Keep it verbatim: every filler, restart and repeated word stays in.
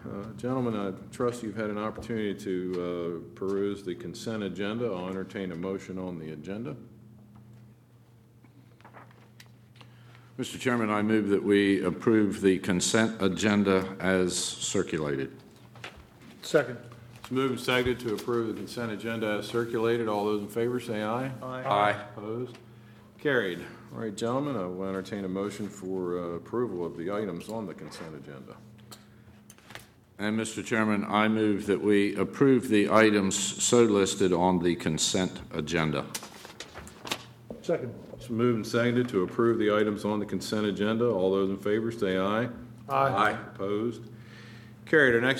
Uh, Gentlemen, I trust you've had an opportunity to uh, peruse the consent agenda. I'll entertain a motion on the agenda. Mister Chairman, I move that we approve the consent agenda as circulated. Second. It's moved and seconded to approve the consent agenda as circulated. All those in favor say aye. Aye. Aye. Opposed? Carried. All right, gentlemen, I will entertain a motion for uh, approval of the items on the consent agenda. And, Mister Chairman, I move that we approve the items so listed on the consent agenda. Second. It's moved and seconded to approve the items on the consent agenda. All those in favor say aye. Aye. Opposed? Carried. Our next